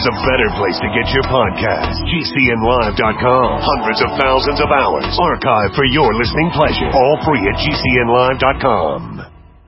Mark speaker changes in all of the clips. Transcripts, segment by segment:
Speaker 1: there's a better place to get your podcast. GCNlive.com. Hundreds of thousands of hours archived for your listening pleasure. All free at GCNlive.com.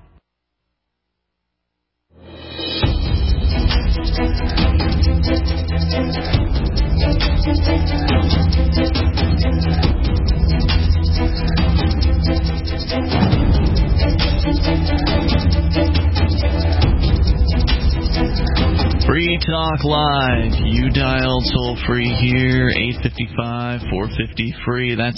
Speaker 2: Free Talk Live. You dialed toll free here, 855-450-FREE. That's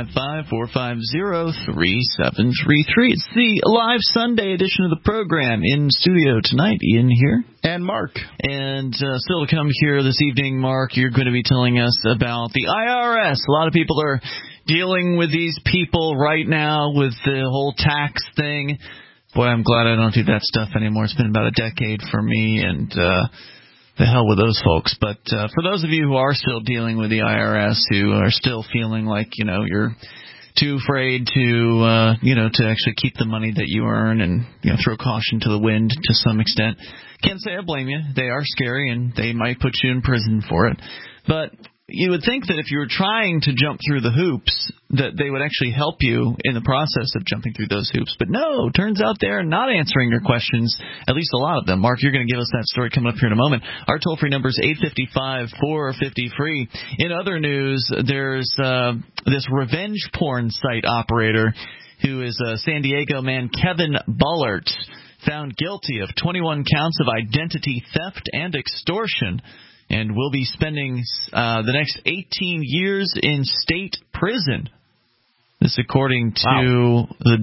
Speaker 2: 855-450-3733. It's the live Sunday edition of the program. In studio tonight, Ian here.
Speaker 3: And Mark.
Speaker 2: And still to come here this evening, Mark, you're going to be telling us about the IRS. A lot of people are dealing with these people right now with the whole tax thing. Boy, I'm glad I don't do that stuff anymore. It's been about a decade for me, and the hell with those folks. But for those of you who are still dealing with the IRS, who are still feeling like, you're too afraid to, to actually keep the money that you earn and, throw caution to the wind to some extent, can't say I blame you. They are scary, and they might put you in prison for it. But you would think that if you were trying to jump through the hoops, that they would actually help you in the process of jumping through those hoops. But no, turns out they're not answering your questions, at least a lot of them. Mark, you're going to give us that story coming up here in a moment. Our toll-free number is 855-450-FREE. In other news, there's this revenge porn site operator who is San Diego man Kevin Bullard, found guilty of 21 counts of identity theft and extortion, and will be spending the next 18 years in state prison. This according to the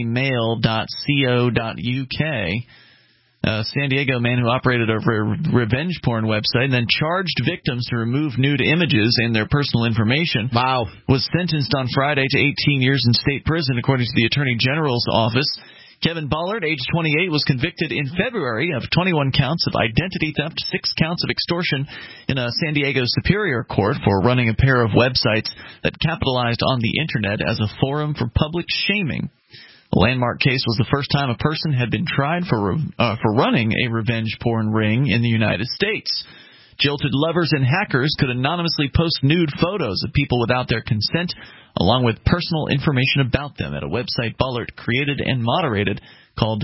Speaker 2: dailymail.co.uk. San Diego man who operated a revenge porn website and then charged victims to remove nude images and their personal information.
Speaker 3: Wow.
Speaker 2: Was sentenced on Friday to 18 years in state prison, according to the Attorney General's office. Kevin Bullard, age 28, was convicted in February of 21 counts of identity theft, 6 counts of extortion in a San Diego Superior Court for running a pair of websites that capitalized on the Internet as a forum for public shaming. The landmark case was the first time a person had been tried for running a revenge porn ring in the United States. Jilted lovers and hackers could anonymously post nude photos of people without their consent, along with personal information about them at a website Bullard created and moderated called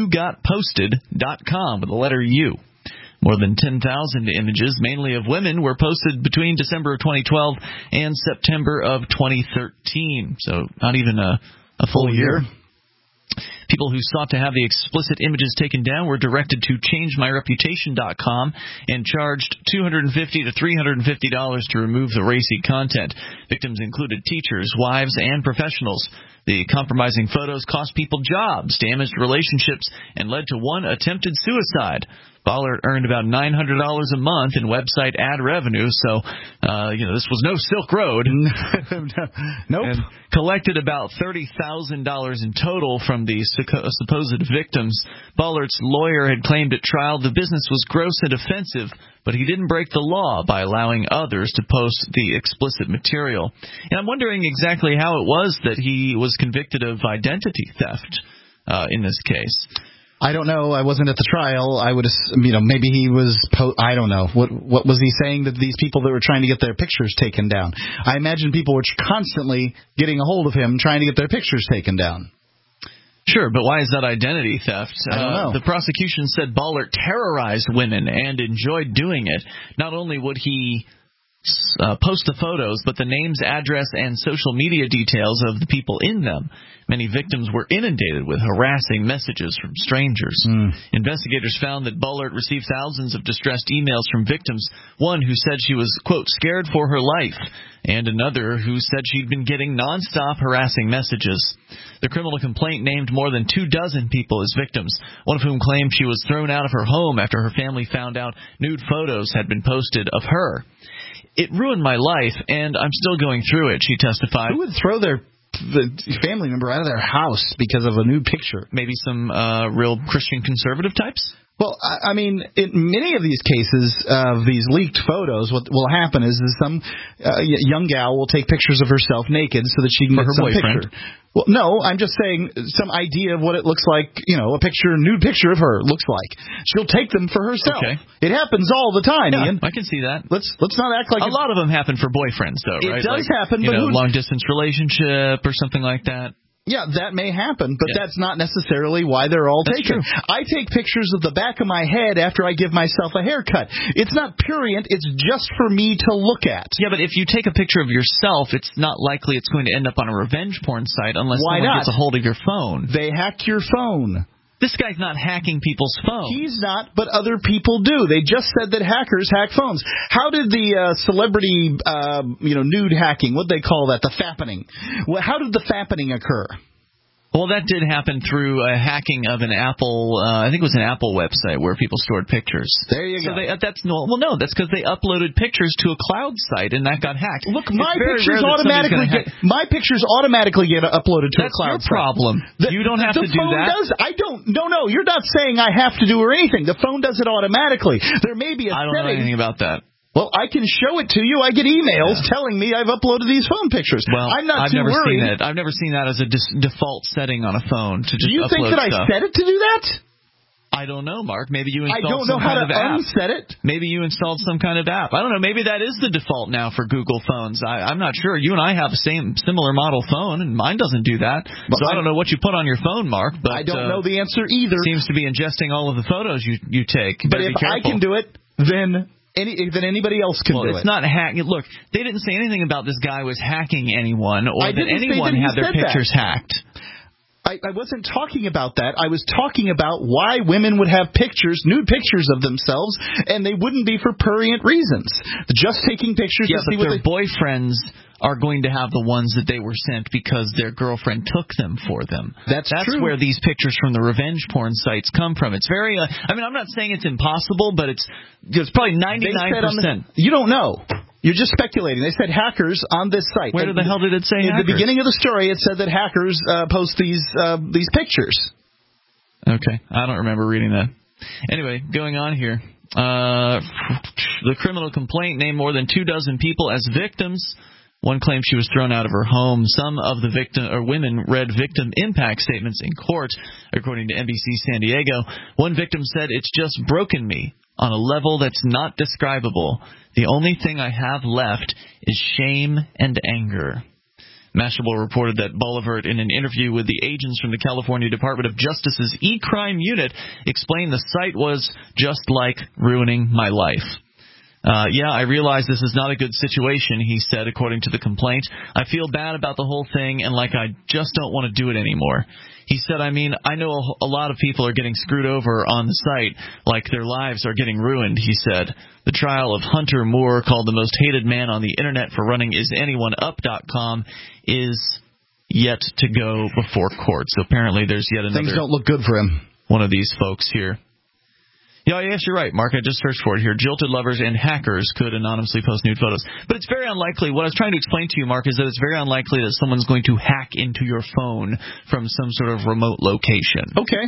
Speaker 2: YouGotPosted.com with the letter U. More than 10,000 images, mainly of women, were posted between December of 2012 and September of 2013. So not even a full year. People who sought to have the explicit images taken down were directed to ChangeMyReputation.com and charged $250 to $350 to remove the racy content. Victims included teachers, wives, and professionals. The compromising photos cost people jobs, damaged relationships, and led to one attempted suicide. Bullard earned about $900 a month in website ad revenue, so this was no Silk Road.
Speaker 3: Nope.
Speaker 2: And collected about $30,000 in total from the supposed victims. Bullard's lawyer had claimed at trial the business was gross and offensive, but he didn't break the law by allowing others to post the explicit material. And I'm wondering exactly how it was that he was convicted of identity theft in this case.
Speaker 3: I don't know. I wasn't at the trial. I would, maybe he was. I don't know. What was he saying to these people that were trying to get their pictures taken down? I imagine people were constantly getting a hold of him, trying to get their pictures taken down.
Speaker 2: Sure, but why is that identity theft?
Speaker 3: I don't know.
Speaker 2: The prosecution said Bullard terrorized women and enjoyed doing it. Not only would he post the photos, but the names, address, and social media details of the people in them. Many victims were inundated with harassing messages from strangers. Investigators found that Bullard received thousands of distressed emails from victims, one who said she was, quote, scared for her life, and another who said she'd been getting nonstop harassing messages. The criminal complaint named more than 24 people as victims, one of whom claimed she was thrown out of her home after her family found out nude photos had been posted of her. It ruined my life, and I'm still going through it, she testified.
Speaker 3: Who would throw the family member out of their house because of a nude picture?
Speaker 2: Maybe some real Christian conservative types?
Speaker 3: Well, I mean, in many of these cases of these leaked photos, what will happen is some young gal will take pictures of herself naked so that she can
Speaker 2: For
Speaker 3: get
Speaker 2: her
Speaker 3: some
Speaker 2: boyfriend.
Speaker 3: picture. Well, no, I'm just saying some idea of what it looks like, a nude picture of her looks like. She'll take them for herself.
Speaker 2: Okay.
Speaker 3: It happens all the time,
Speaker 2: Yeah,
Speaker 3: Ian.
Speaker 2: I can see that.
Speaker 3: Let's not act like
Speaker 2: a lot of them happen for boyfriends, though, right?
Speaker 3: It does happen,
Speaker 2: but
Speaker 3: but
Speaker 2: long distance relationship or something like that.
Speaker 3: Yeah, that may happen, but
Speaker 2: Yeah.
Speaker 3: that's not necessarily why they're all
Speaker 2: That's
Speaker 3: taken.
Speaker 2: true.
Speaker 3: I take pictures of the back of my head after I give myself a haircut. It's not prurient, it's just for me to look at.
Speaker 2: Yeah, but if you take a picture of yourself, it's not likely it's going to end up on a revenge porn site unless
Speaker 3: Why
Speaker 2: someone
Speaker 3: not?
Speaker 2: gets a hold of your phone.
Speaker 3: They hack your phone.
Speaker 2: This guy's not hacking people's phones.
Speaker 3: He's not, but other people do. They just said that hackers hack phones. How did the celebrity, nude hacking, what they call that, the fappening? Well, how did the fappening occur?
Speaker 2: Well, that did happen through a hacking of an Apple, I think it was an Apple website where people stored pictures.
Speaker 3: There you go.
Speaker 2: That's because they uploaded pictures to a cloud site and that got hacked.
Speaker 3: Look, my pictures automatically get uploaded to a cloud
Speaker 2: That's your problem. You don't have to do that.
Speaker 3: I don't. No, you're not saying I have to do or anything. The phone does it automatically. There may be a
Speaker 2: I don't know anything about that.
Speaker 3: Well, I can show it to you. I get emails telling me I've uploaded these phone pictures.
Speaker 2: Well,
Speaker 3: I'm not
Speaker 2: I've
Speaker 3: too
Speaker 2: never
Speaker 3: worried.
Speaker 2: seen it. I've never seen that as a default setting on a phone to just
Speaker 3: Do you
Speaker 2: upload
Speaker 3: think that
Speaker 2: stuff.
Speaker 3: I set it to do that?
Speaker 2: I don't know, Mark. Maybe you
Speaker 3: I
Speaker 2: installed
Speaker 3: don't know
Speaker 2: some
Speaker 3: how
Speaker 2: kind
Speaker 3: to
Speaker 2: of app.
Speaker 3: unset it.
Speaker 2: Maybe you installed some kind of app. I don't know. Maybe that is the default now for Google phones. I'm not sure. You and I have a similar model phone, and mine doesn't do that.
Speaker 3: But
Speaker 2: so I don't know what you put on your phone, Mark. But
Speaker 3: I don't know the answer either.
Speaker 2: Seems to be ingesting all of the photos you take.
Speaker 3: But if I can do it, then anybody else can do it.
Speaker 2: Well, it's not hacking. Look, they didn't say anything about this guy was hacking anyone or that anyone had their pictures hacked.
Speaker 3: I wasn't talking about that. I was talking about why women would have nude pictures of themselves, and they wouldn't be for prurient reasons. Just taking pictures to see what
Speaker 2: their boyfriends are going to have the ones that they were sent because their girlfriend took them for them. That's
Speaker 3: true.
Speaker 2: Where these pictures from the revenge porn sites come from. It's very I'm not saying it's impossible, but it's probably 99%.
Speaker 3: You don't know. You're just speculating. They said hackers on this site.
Speaker 2: Where the hell did it say
Speaker 3: hackers?
Speaker 2: hackers?
Speaker 3: At the beginning of the story, it said that hackers post these pictures.
Speaker 2: Okay. I don't remember reading that. Anyway, going on here. The criminal complaint named more than 24 people as victims. One claimed she was thrown out of her home. Some of the women read victim impact statements in court, according to NBC San Diego. One victim said, "It's just broken me on a level that's not describable. The only thing I have left is shame and anger." Mashable reported that Boulevard, in an interview with the agents from the California Department of Justice's e-crime unit, explained the site was just like ruining my life. I realize this is not a good situation, he said, according to the complaint. I feel bad about the whole thing and like I just don't want to do it anymore. He said, I know a lot of people are getting screwed over on the site, like their lives are getting ruined, he said. The trial of Hunter Moore, called the most hated man on the Internet for running IsAnyoneUp.com, is yet to go before court. So apparently there's yet another...
Speaker 3: Things don't look good for him.
Speaker 2: One of these folks here. Yeah, yes, you're right, Mark. I just searched for it here. Jilted lovers and hackers could anonymously post nude photos. But it's very unlikely. What I was trying to explain to you, Mark, is that it's very unlikely that someone's going to hack into your phone from some sort of remote location.
Speaker 3: Okay.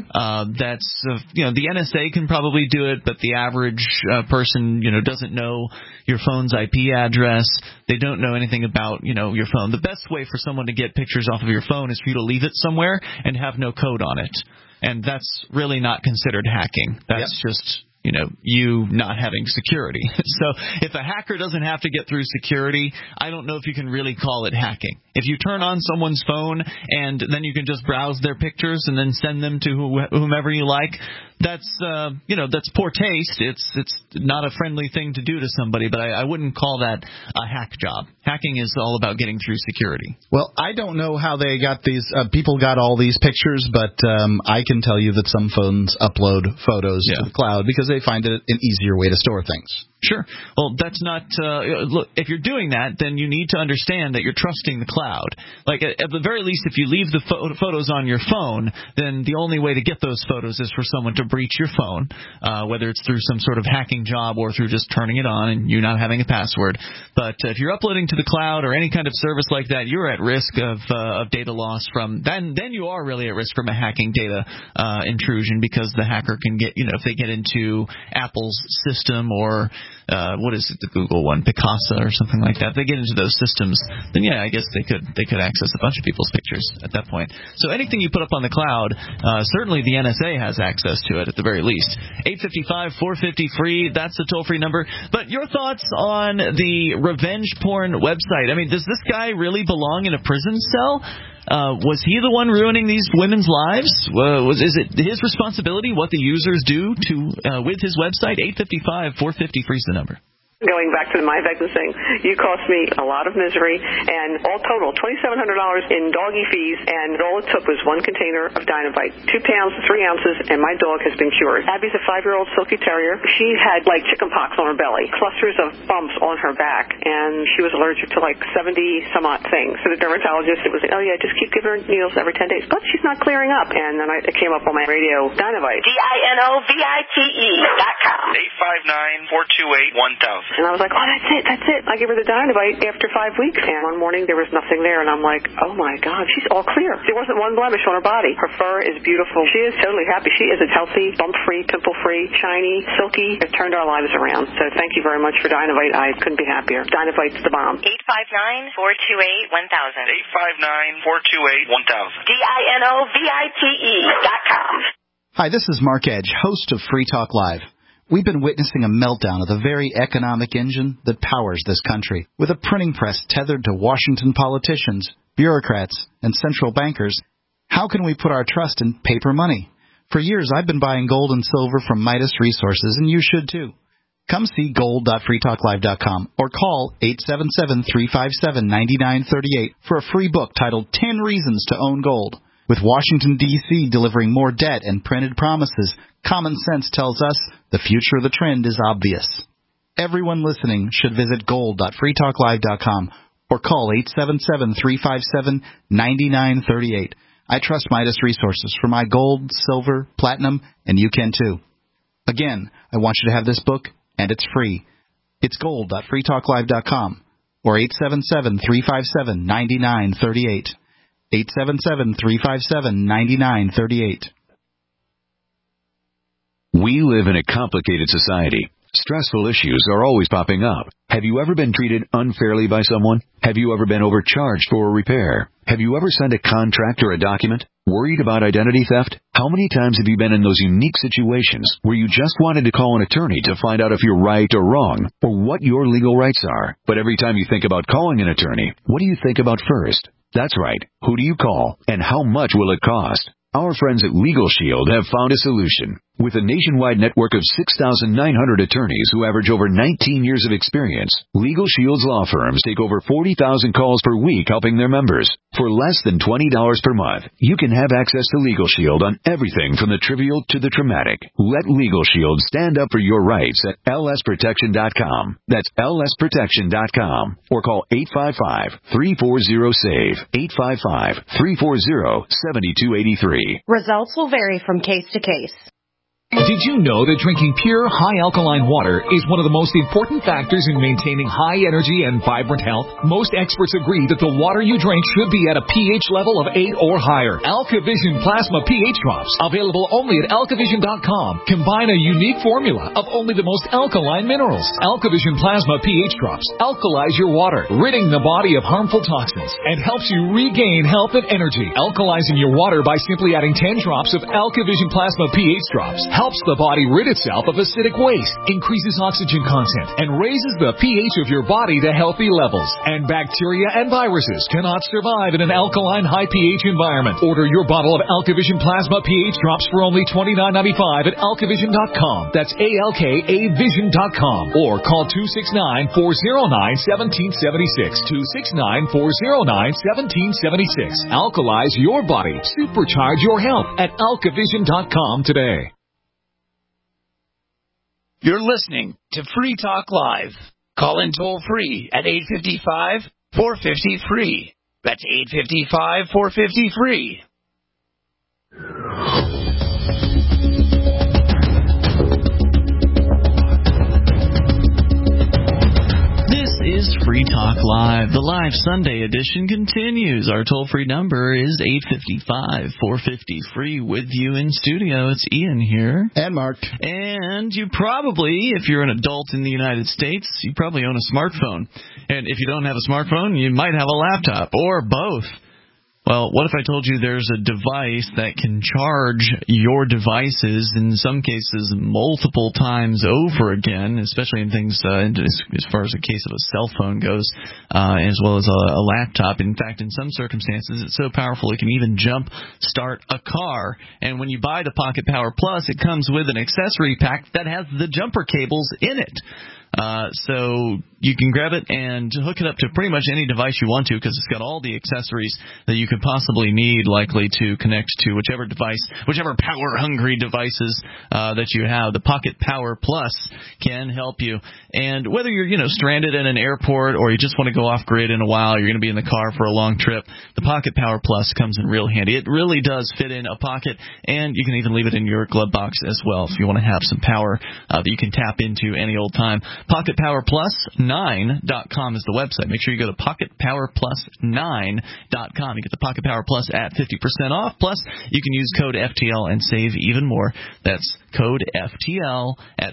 Speaker 2: The NSA can probably do it, but the average person, doesn't know your phone's IP address. They don't know anything about, your phone. The best way for someone to get pictures off of your phone is for you to leave it somewhere and have no code on it. And that's really not considered hacking. That's just, you not having security. So if a hacker doesn't have to get through security, I don't know if you can really call it hacking. If you turn on someone's phone and then you can just browse their pictures and then send them to whomever you like, that's poor taste. It's not a friendly thing to do to somebody, but I wouldn't call that a hack job. Hacking is all about getting through security.
Speaker 3: Well, I don't know how they got these people got all these pictures, but I can tell you that some phones upload photos to the cloud because they find it an easier way to store things.
Speaker 2: Sure. Well, that's not look, if you're doing that, then you need to understand that you're trusting the cloud. Like, at the very least, if you leave the photos on your phone, then the only way to get those photos is for someone to breach your phone, whether it's through some sort of hacking job or through just turning it on and you not having a password. But if you're uploading to the cloud or any kind of service like that, you're at risk of data loss from then you are really at risk from a hacking data intrusion, because the hacker can get, if they get into Apple's system or what is it, the Google one, Picasa or something like that. If they get into those systems, then yeah, I guess they could access a bunch of people's pictures at that point. So anything you put up on the cloud, certainly the NSA has access to it at the very least. 855-450-FREE, that's the toll-free number. But your thoughts on the revenge porn website? I mean, does this guy really belong in a prison cell? Was he the one ruining these women's lives? Is it his responsibility what the users do with his website? 855-450-FREE is the number.
Speaker 4: Going back to the My Victim thing, you cost me a lot of misery, and all total, $2,700 in doggy fees, and all it took was one container of Dynovite, 2 pounds, 3 ounces, and my dog has been cured. Abby's a 5-year-old Silky Terrier. She had, chicken pox on her belly, clusters of bumps on her back, and she was allergic to, 70-some-odd things. So the dermatologist, it was, oh, yeah, just keep giving her needles every 10 days. But she's not clearing up, and then it came up on my radio, Dynovite. DINOVITE.com.
Speaker 5: 859-428-1000.
Speaker 4: And I was like, oh, that's it. I gave her the Dynovite after 5 weeks. And one morning there was nothing there. And I'm like, oh, my God, she's all clear. There wasn't one blemish on her body. Her fur is beautiful. She is totally happy. She is as healthy, bump-free, pimple-free, shiny, silky. It turned our lives around. So thank you very much for Dynovite. I couldn't be happier. Dynovite's the bomb.
Speaker 5: 859-428-1000. 859-428-1000. DINOVITE.com.
Speaker 3: Hi, this is Mark Edge, host of Free Talk Live. We've been witnessing a meltdown of the very economic engine that powers this country. With a printing press tethered to Washington politicians, bureaucrats, and central bankers, how can we put our trust in paper money? For years, I've been buying gold and silver from Midas Resources, and you should too. Come see gold.freetalklive.com or call 877-357-9938 for a free book titled 10 Reasons to Own Gold. With Washington, D.C. delivering more debt and printed promises, common sense tells us the future of the trend is obvious. Everyone listening should visit gold.freetalklive.com or call 877-357-9938. I trust Midas Resources for my gold, silver, platinum, and you can too. Again, I want you to have this book, and it's free. It's gold.freetalklive.com or 877-357-9938. 877-357-9938.
Speaker 6: We live in a complicated society. Stressful issues are always popping up. Have you ever been treated unfairly by someone? Have you ever been overcharged for a repair? Have you ever signed a contract or a document? Worried about identity theft? How many times have you been in those unique situations where you just wanted to call an attorney to find out if you're right or wrong, or what your legal rights are? But every time you think about calling an attorney, what do you think about first? That's right. Who do you call, and how much will it cost? Our friends at Legal Shield have found a solution. With a nationwide network of 6,900 attorneys who average over 19 years of experience, Legal Shield's law firms take over 40,000 calls per week helping their members. For less than $20 per month, you can have access to Legal Shield on everything from the trivial to the traumatic. Let Legal Shield stand up for your rights at lsprotection.com. That's lsprotection.com. Or call 855-340-SAVE. 855-340-7283.
Speaker 7: Results will vary from case to case.
Speaker 8: Did you know that drinking pure, high-alkaline water is one of the most important factors in maintaining high energy and vibrant health? Most experts agree that the water you drink should be at a pH level of 8 or higher. AlkaVision Plasma pH Drops, available only at alkavision.com, combine a unique formula of only the most alkaline minerals. AlkaVision Plasma pH Drops alkalize your water, ridding the body of harmful toxins, and helps you regain health and energy. Alkalizing your water by simply adding 10 drops of AlkaVision Plasma pH Drops helps the body rid itself of acidic waste, increases oxygen content, and raises the pH of your body to healthy levels. And bacteria and viruses cannot survive in an alkaline high pH environment. Order your bottle of AlkaVision Plasma pH Drops for only $29.95 at alkavision.com. That's ALKAvision.com. Or call 269-409-1776. 269-409-1776. Alkalize your body. Supercharge your health at alkavision.com today.
Speaker 9: You're listening to Free Talk Live. Call in toll-free at 855-450-FREE. That's 855-450-FREE.
Speaker 2: This is Free Talk Live. The live Sunday edition continues. Our toll-free number is 855-450-FREE. With you in studio, it's Ian here.
Speaker 3: And Mark.
Speaker 2: And you probably, if you're an adult in the United States, you probably own a smartphone. And if you don't have a smartphone, you might have a laptop, or both. Well, what if I told you there's a device that can charge your devices, in some cases, multiple times over again, especially in things as far as the case of a cell phone goes, as well as a laptop. In fact, in some circumstances, it's so powerful it can even start a car. And when you buy the Pocket Power Plus, it comes with an accessory pack that has the jumper cables in it. So you can grab it and hook it up to pretty much any device you want to, because it's got all the accessories that you could possibly need, likely to connect to whichever device, whichever power-hungry devices that you have. The Pocket Power Plus can help you. And whether you're, stranded in an airport or you just want to go off-grid in a while, you're going to be in the car for a long trip, the Pocket Power Plus comes in real handy. It really does fit in a pocket, and you can even leave it in your glove box as well if you want to have some power that you can tap into any old time. PocketPowerPlus9.com is the website. Make sure you go to PocketPowerPlus9.com. You get the Pocket Power Plus at 50% off. Plus, you can use code FTL and save even more. That's code FTL at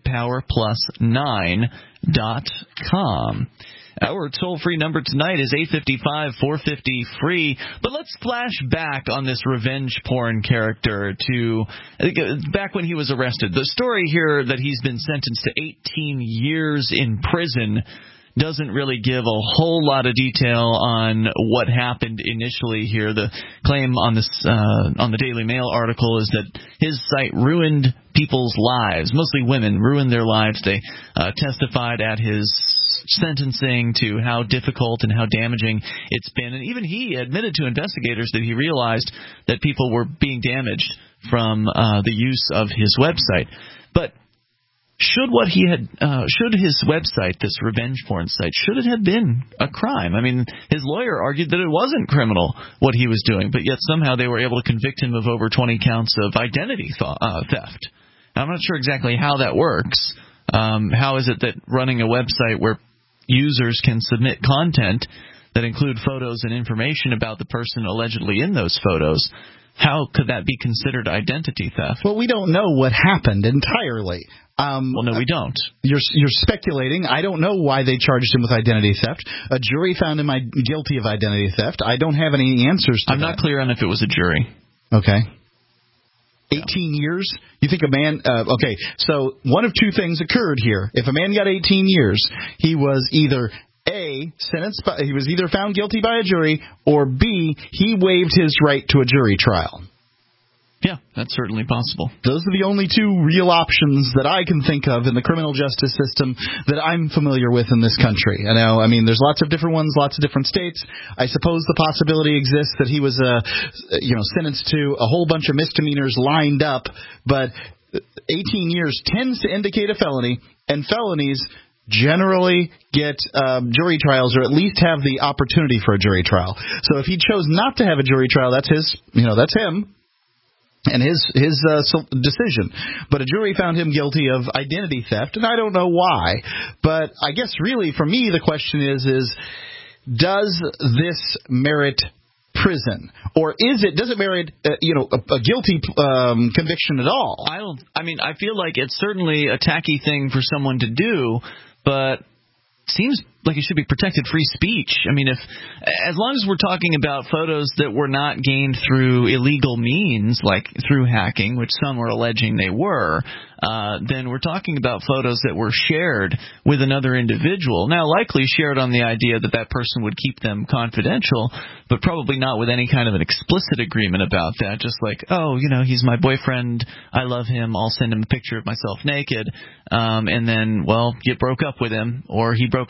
Speaker 2: PocketPowerPlus9.com. Our toll-free number tonight is 855-450-FREE. But let's flash back on this revenge porn character to back when he was arrested. The story here that he's been sentenced to 18 years in prison doesn't really give a whole lot of detail on what happened initially here. The claim on this on the Daily Mail article is that his site ruined people's lives, mostly women, ruined their lives. They testified at his sentencing to how difficult and how damaging it's been. And even he admitted to investigators that he realized that people were being damaged from the use of his website. But should his website, this revenge porn site, should it have been a crime? I mean, his lawyer argued that it wasn't criminal what he was doing, but yet somehow they were able to convict him of over 20 counts of identity theft. I'm not sure exactly how that works. How is it that running a website where users can submit content that include photos and information about the person allegedly in those photos, how could that be considered identity theft?
Speaker 3: Well, we don't know what happened entirely.
Speaker 2: Well, no, we don't.
Speaker 3: You're speculating. I don't know why they charged him with identity theft. A jury found him guilty of identity theft. I don't have any answers to that.
Speaker 2: I'm not clear on if it was a jury.
Speaker 3: Okay. 18 years? You think a man... okay, so one of two things occurred here. If a man got 18 years, he was either A, he was either found guilty by a jury, or B, he waived his right to a jury trial.
Speaker 2: Yeah, that's certainly possible.
Speaker 3: Those are the only two real options that I can think of in the criminal justice system that I'm familiar with in this country. I mean, there's lots of different ones, lots of different states. I suppose the possibility exists that he was, sentenced to a whole bunch of misdemeanors lined up, but 18 years tends to indicate a felony, and felonies generally get jury trials, or at least have the opportunity for a jury trial. So if he chose not to have a jury trial, that's him. And his decision. But a jury found him guilty of identity theft, and I don't know why. But I guess really for me the question is does this merit prison, or does it merit a guilty conviction at all?
Speaker 2: I feel like it's certainly a tacky thing for someone to do, but seems like it should be protected free speech. I mean, as long as we're talking about photos that were not gained through illegal means, like through hacking, which some were alleging they were, then we're talking about photos that were shared with another individual. Now, likely shared on the idea that that person would keep them confidential, but probably not with any kind of an explicit agreement about that. Just like, he's my boyfriend, I love him, I'll send him a picture of myself naked, and then, you broke up with him, or he broke up with you,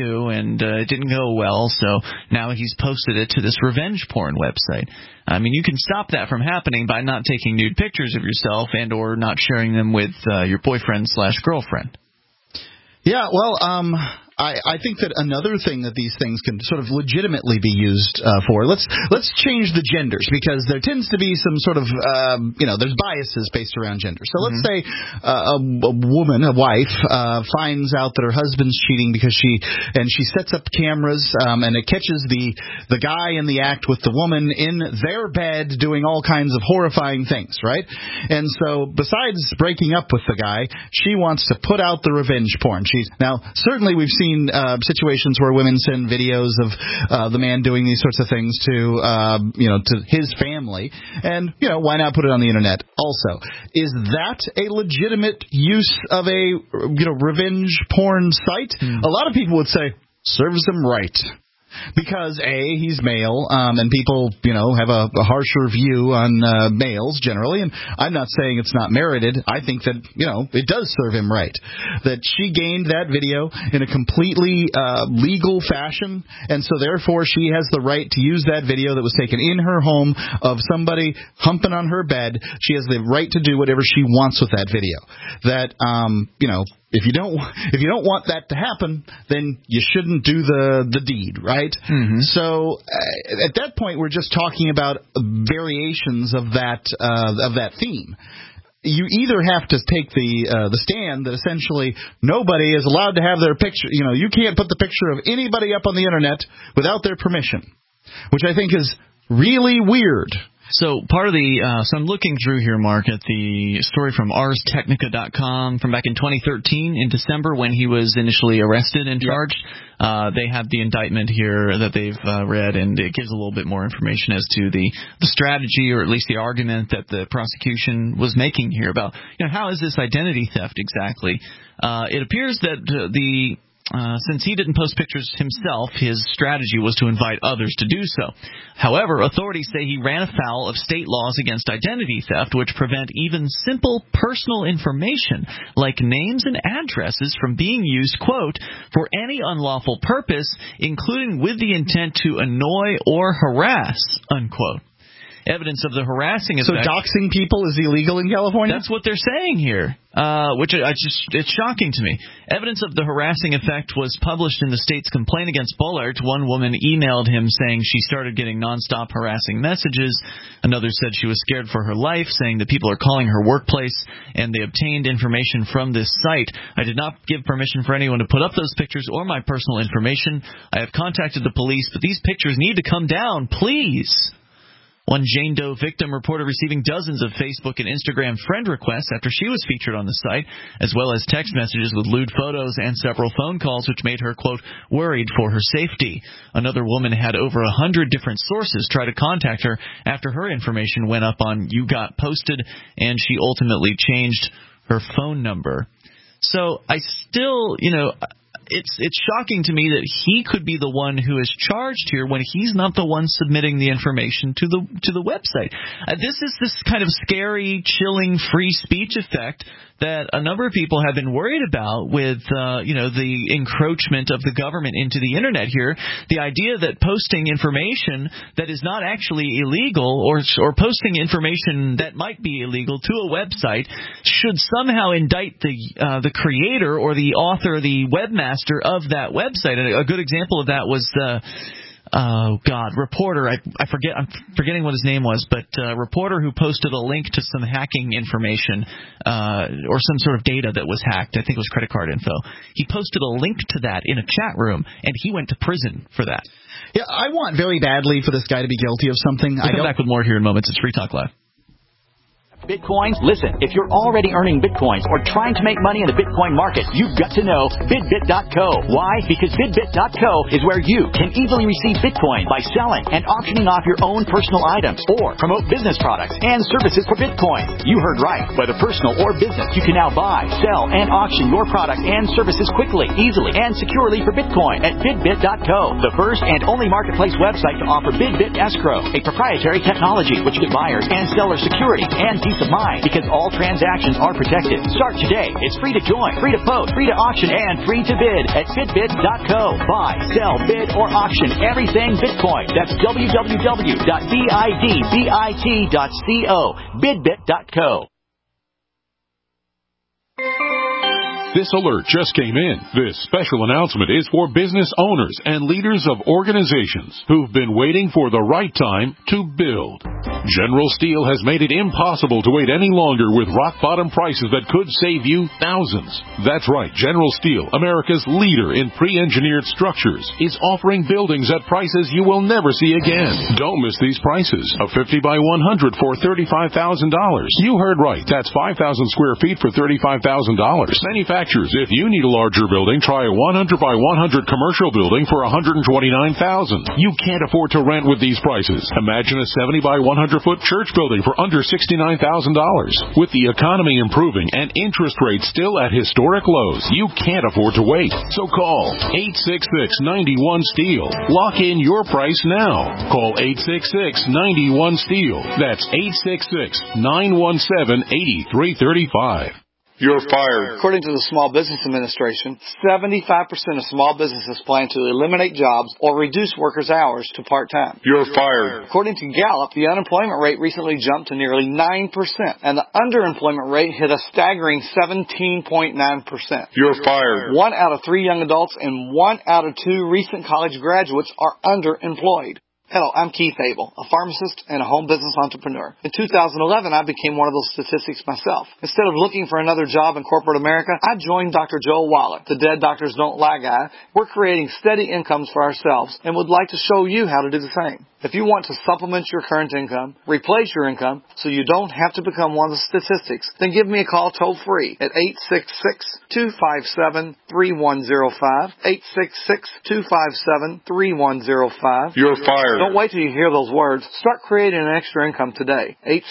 Speaker 2: too, and it didn't go well, so now he's posted it to this revenge porn website. I mean, you can stop that from happening by not taking nude pictures of yourself and or not sharing them with your boyfriend/girlfriend.
Speaker 3: Yeah, well, I think that another thing that these things can sort of legitimately be used for, let's change the genders, because there tends to be some sort of, there's biases based around gender. So let's say a woman, a wife, finds out that her husband's cheating because she sets up cameras, and it catches the guy in the act with the woman in their bed doing all kinds of horrifying things, right? And so besides breaking up with the guy, she wants to put out the revenge porn. Now, certainly we've seen situations where women send videos of the man doing these sorts of things to his family, and why not put it on the internet also? Is that a legitimate use of a revenge porn site? A lot of people would say serves him right. Because, A, he's male, and people, have a harsher view on males generally, and I'm not saying it's not merited. I think that, it does serve him right. That she gained that video in a completely legal fashion, and so therefore she has the right to use that video that was taken in her home of somebody humping on her bed. She has the right to do whatever she wants with that video. That, if you don't want that to happen, then you shouldn't do the deed, right? Mm-hmm. So at that point, we're just talking about variations of that theme. You either have to take the stand that essentially nobody is allowed to have their picture. You can't put the picture of anybody up on the internet without their permission, which I think is really weird.
Speaker 2: So part of so I'm looking through here, Mark, at the story from ArsTechnica.com from back in 2013 in December when he was initially arrested and charged. They have the indictment here that they've read, and it gives a little bit more information as to the strategy, or at least the argument that the prosecution was making here about, how is this identity theft exactly? It appears that since he didn't post pictures himself, his strategy was to invite others to do so. However, authorities say he ran afoul of state laws against identity theft, which prevent even simple personal information like names and addresses from being used, quote, for any unlawful purpose, including with the intent to annoy or harass, unquote. Evidence of the harassing effect.
Speaker 3: So doxing people is illegal in California?
Speaker 2: That's what they're saying here, which it's shocking to me. Evidence of the harassing effect was published in the state's complaint against Bullard. One woman emailed him saying she started getting nonstop harassing messages. Another said she was scared for her life, saying that people are calling her workplace, and they obtained information from this site. I did not give permission for anyone to put up those pictures or my personal information. I have contacted the police, but these pictures need to come down, please. One Jane Doe victim reported receiving dozens of Facebook and Instagram friend requests after she was featured on the site, as well as text messages with lewd photos and several phone calls, which made her, quote, worried for her safety. Another woman had over 100 different sources try to contact her after her information went up on You Got Posted, and she ultimately changed her phone number. So I still, it's shocking to me that he could be the one who is charged here when he's not the one submitting the information to the website. This is this kind of scary, chilling free speech effect that a number of people have been worried about with, the encroachment of the government into the internet here. The idea that posting information that is not actually illegal or posting information that might be illegal to a website should somehow indict the creator or the author, the webmaster of that website. And a good example of that was reporter. I'm forgetting what his name was, but a reporter who posted a link to some hacking information or some sort of data that was hacked. I think it was credit card info. He posted a link to that in a chat room, and he went to prison for that.
Speaker 3: Yeah, I want very badly for this guy to be guilty of something.
Speaker 2: We'll come back with more here in moments. It's Free Talk Live.
Speaker 10: Bitcoins? Listen, if you're already earning Bitcoins or trying to make money in the Bitcoin market, you've got to know BidBit.co. Why? Because BidBit.co is where you can easily receive Bitcoin by selling and auctioning off your own personal items or promote business products and services for Bitcoin. You heard right. Whether personal or business, you can now buy, sell, and auction your product and services quickly, easily, and securely for Bitcoin at BidBit.co, the first and only marketplace website to offer BidBit Escrow, a proprietary technology which gives buyers and sellers security and peace peace of mind because all transactions are protected. Start today. It's free to join, free to post, free to auction, and free to bid at BidBit.co. Buy, sell, bid, or auction everything Bitcoin. That's www.bidbit.co. BidBit.co.
Speaker 11: This alert just came in. This special announcement is for business owners and leaders of organizations who've been waiting for the right time to build. General Steel has made it impossible to wait any longer with rock-bottom prices that could save you thousands. That's right. General Steel, America's leader in pre-engineered structures, is offering buildings at prices you will never see again. Don't miss these prices. A 50 by 100 for $35,000. You heard right. That's 5,000 square feet for $35,000. Manufacturers, if you need a larger building, try a 100 by 100 commercial building for $129,000. You can't afford to rent with these prices. Imagine a 70 by 100 foot church building for under $69,000. With the economy improving and interest rates still at historic lows, you can't afford to wait. So call 866-91-STEEL. Lock in your price now. Call 866-91-STEEL. That's 866-917-8335.
Speaker 12: You're fired. According to the Small Business Administration, 75% of small businesses plan to eliminate jobs or reduce workers' hours to part-time. You're fired. According to Gallup, the unemployment rate recently jumped to nearly 9%, and the underemployment rate hit a staggering 17.9%. You're fired. 1 out of 3 young adults and 1 out of 2 recent college graduates are underemployed. Hello, I'm Keith Abel, a pharmacist and a home business entrepreneur. In 2011, I became one of those statistics myself. Instead of looking for another job in corporate America, I joined Dr. Joel Wallach, the Dead Doctors Don't Lie guy. We're creating steady incomes for ourselves and would like to show you how to do the same. If you want to supplement your current income, replace your income, so you don't have to become one of the statistics, then give me a call toll-free at 866-257-3105, 866-257-3105. You're fired. Don't wait till you hear those words. Start creating an extra income today.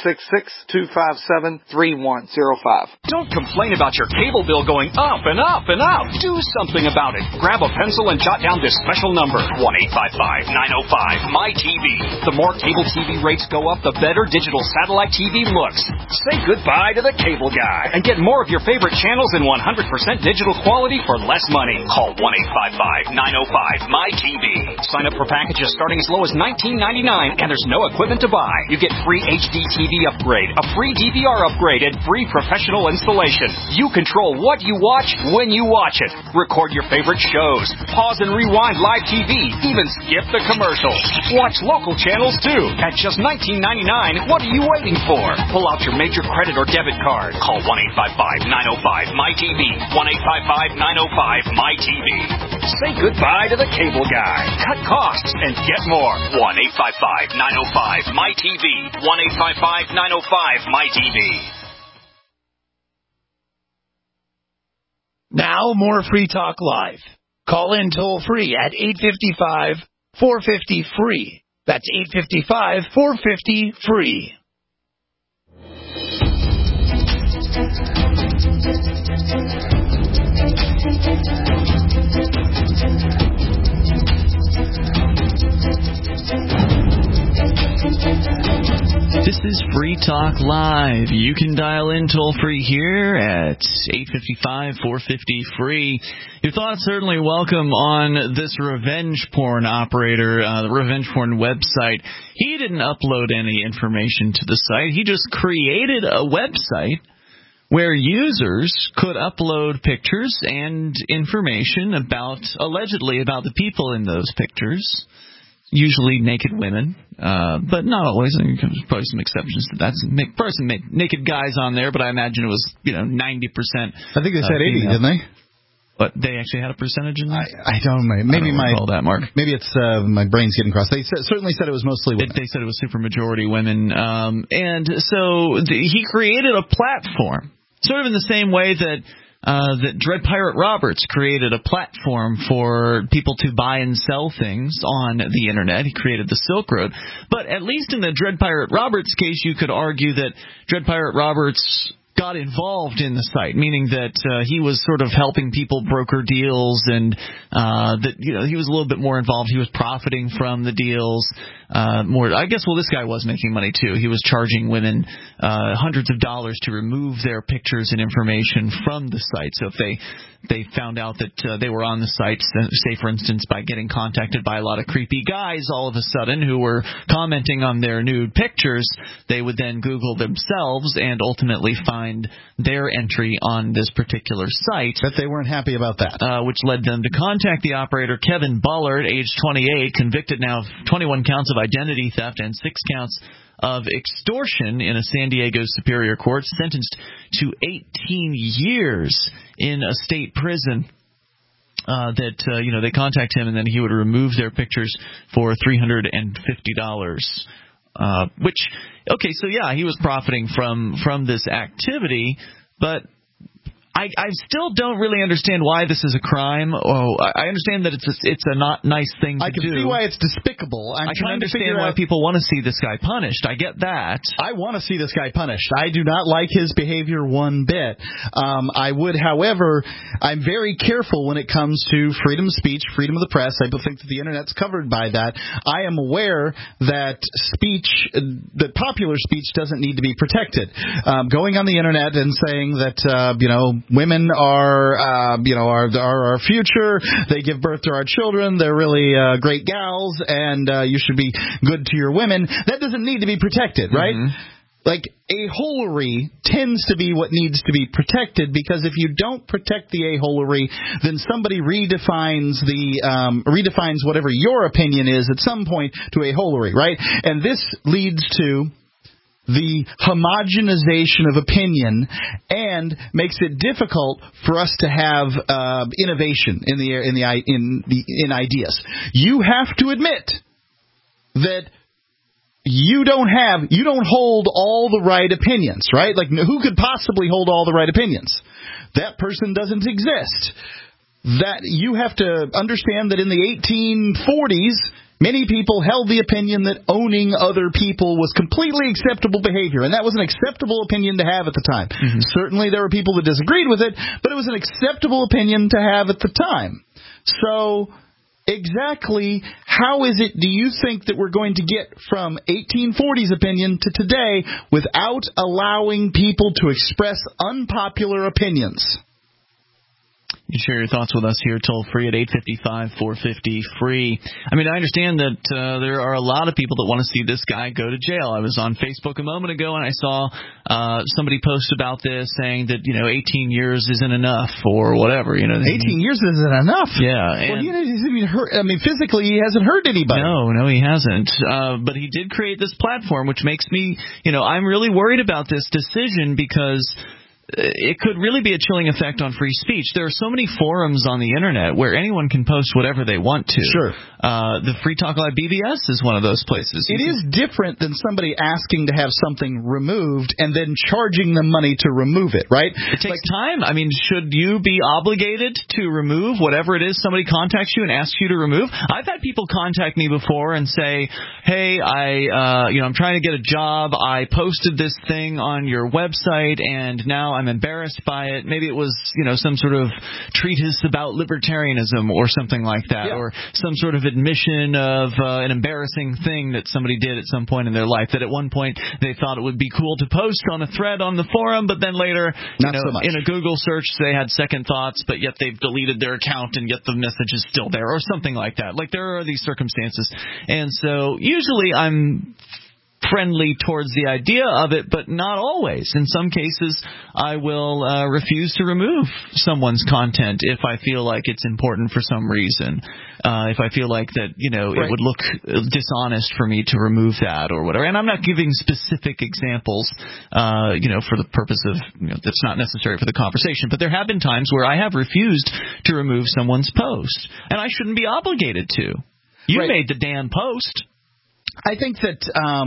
Speaker 12: 866-257-3105.
Speaker 13: Don't complain about your cable bill going up and up and up. Do something about it. Grab a pencil and jot down this special number, 1-855-905-MY-TV. The more cable TV rates go up, the better digital satellite TV looks. Say goodbye to the cable guy and get more of your favorite channels in 100% digital quality for less money. Call 1-855-905-MY-TV. Sign up for packages starting as low as $19.99, and there's no equipment to buy. You get free HD TV upgrade, a free DVR upgrade, and free professional installation. You control what you watch when you watch it. Record your favorite shows. Pause and rewind live TV. Even skip the commercials. Watch local channels too. At just $19.99, what are you waiting for? Pull out your major credit or debit card. Call 1-855-905-MY-TV. 1-855-905-MY-TV. Say goodbye to the cable guy. Cut costs and get more. 1-855-905-MY-TV. 1-855-905-MY-TV.
Speaker 9: Now more Free Talk Live. Call in toll free at 855-450-FREE. That's 855-450-FREE.
Speaker 2: This is Free Talk Live. You can dial in toll-free here at 855-450-FREE. Your thoughts certainly welcome on this revenge porn operator, the revenge porn website. He didn't upload any information to the site. He just created a website where users could upload pictures and information allegedly about the people in those pictures. Usually naked women, but not always. There's probably some exceptions to that. Probably some naked guys on there, but I imagine it was 90%.
Speaker 3: I think they said 80, didn't they?
Speaker 2: But they actually had a percentage in that?
Speaker 3: I don't know. Maybe
Speaker 2: that, Mark.
Speaker 3: Maybe it's my brain's getting crossed. They certainly said it was mostly women.
Speaker 2: They said it was super majority women, and so he created a platform, sort of in the same way that Dread Pirate Roberts created a platform for people to buy and sell things on the Internet. He created the Silk Road. But at least in the Dread Pirate Roberts case, you could argue that Dread Pirate Roberts got involved in the site, meaning that he was sort of helping people broker deals, and that he was a little bit more involved. He was profiting from the deals more. I guess this guy was making money too. He was charging women hundreds of dollars to remove their pictures and information from the site. So if they found out that they were on the site, say for instance by getting contacted by a lot of creepy guys all of a sudden who were commenting on their nude pictures, they would then Google themselves and ultimately find their entry on this particular site.
Speaker 3: But they weren't happy about that.
Speaker 2: Which led them to contact the operator, Kevin Bullard, age 28, convicted now of 21 counts of identity theft and 6 counts of extortion in a San Diego Superior Court, sentenced to 18 years in a state prison. They contact him, and then he would remove their pictures for $350. He was profiting from this activity, but I still don't really understand why this is a crime. I understand that it's a not nice thing to do.
Speaker 3: I can see why it's despicable.
Speaker 2: I can understand why people want to see this guy punished. I get that.
Speaker 3: I want to see this guy punished. I do not like his behavior one bit. I would, however, I'm very careful when it comes to freedom of speech, freedom of the press. I think that the Internet's covered by that. I am aware that that popular speech doesn't need to be protected. Going on the Internet and saying that, women are our future. They give birth to our children. They're really great gals, and you should be good to your women. That doesn't need to be protected, right? Mm-hmm. Like, a-holery tends to be what needs to be protected, because if you don't protect the a-holery, then somebody redefines whatever your opinion is at some point to a-holery, right? And this leads to the homogenization of opinion and makes it difficult for us to have innovation in ideas. You have to admit that you don't hold all the right opinions, right? Like, who could possibly hold all the right opinions? That person doesn't exist. That you have to understand that in the 1840s, many people held the opinion that owning other people was completely acceptable behavior, and that was an acceptable opinion to have at the time. Mm-hmm. Certainly there were people that disagreed with it, but it was an acceptable opinion to have at the time. So exactly how do you think that we're going to get from 1840s opinion to today without allowing people to express unpopular opinions?
Speaker 2: You can share your thoughts with us here, toll-free at 855-450-FREE. I mean, I understand that there are a lot of people that want to see this guy go to jail. I was on Facebook a moment ago, and I saw somebody post about this saying that, 18 years isn't enough or whatever. 18
Speaker 3: years isn't enough?
Speaker 2: Yeah.
Speaker 3: Well, he hasn't even hurt. I mean, physically, he hasn't hurt anybody.
Speaker 2: No, he hasn't. But he did create this platform, which makes me, I'm really worried about this decision, because it could really be a chilling effect on free speech. There are so many forums on the Internet where anyone can post whatever they want to.
Speaker 3: Sure.
Speaker 2: The Free Talk Live BBS is one of those places.
Speaker 3: It is different than somebody asking to have something removed and then charging them money to remove it, right?
Speaker 2: It takes time. I mean, should you be obligated to remove whatever it is somebody contacts you and asks you to remove? I've had people contact me before and say, hey, I'm trying to get a job. I posted this thing on your website, and now I'm embarrassed by it. Maybe it was, some sort of treatise about libertarianism or something like that, or some sort of admission of an embarrassing thing that somebody did at some point in their life, that at one point they thought it would be cool to post on a thread on the forum, but then later,
Speaker 3: so much.
Speaker 2: In a Google search, they had second thoughts, but yet they've deleted their account and yet the message is still there, or something like that. Like, there are these circumstances. And so usually I'm friendly towards the idea of it, but not always. In some cases, I will refuse to remove someone's content if I feel like it's important for some reason. If I feel like that, it would look dishonest for me to remove that or whatever. And I'm not giving specific examples, for the purpose of, that's not necessary for the conversation. But there have been times where I have refused to remove someone's post, and I shouldn't be obligated to. You made the damn post.
Speaker 3: I think that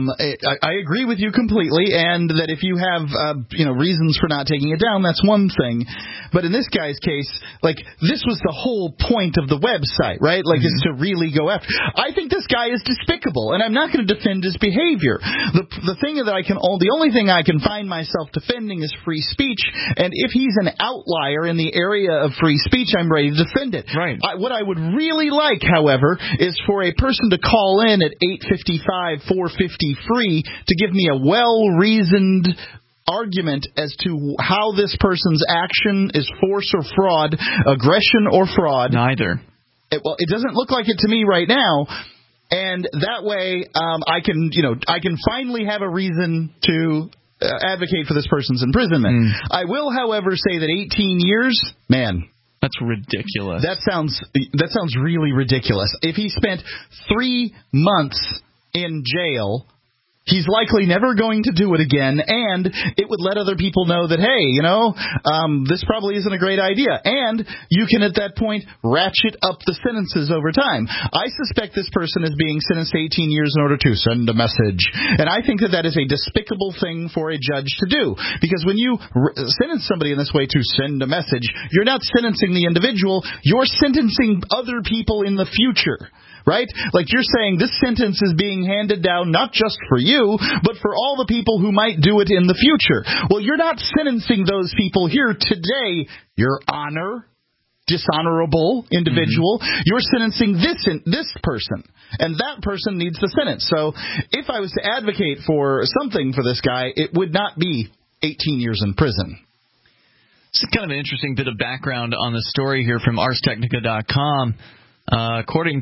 Speaker 3: I agree with you completely, and that if you have reasons for not taking it down, that's one thing. But in this guy's case, like, this was the whole point of the website, right? Like, is to really go after. I think this guy is despicable, and I'm not going to defend his behavior. The only thing I can find myself defending is free speech, and if he's an outlier in the area of free speech, I'm ready to defend it.
Speaker 2: Right.
Speaker 3: What I would really like, however, is for a person to call in at 855-450-FREE to give me a well-reasoned argument as to how this person's action is force or fraud, aggression or fraud.
Speaker 2: Neither.
Speaker 3: It doesn't look like it to me right now, and that way I can finally have a reason to advocate for this person's imprisonment. I will, however, say that 18 years, man.
Speaker 2: That's ridiculous.
Speaker 3: That sounds really ridiculous. If he spent 3 months in jail, he's likely never going to do it again, and it would let other people know that, hey, this probably isn't a great idea. And you can, at that point, ratchet up the sentences over time. I suspect this person is being sentenced to 18 years in order to send a message. And I think that is a despicable thing for a judge to do. Because when you sentence somebody in this way to send a message, you're not sentencing the individual, you're sentencing other people in the future. Right? Like, you're saying this sentence is being handed down not just for you, but for all the people who might do it in the future. Well, you're not sentencing those people here today, Your Honor, dishonorable individual. You're sentencing this person, and that person needs the sentence. So if I was to advocate for something for this guy, it would not be 18 years in prison.
Speaker 2: It's kind of an interesting bit of background on the story here from ArsTechnica.com. According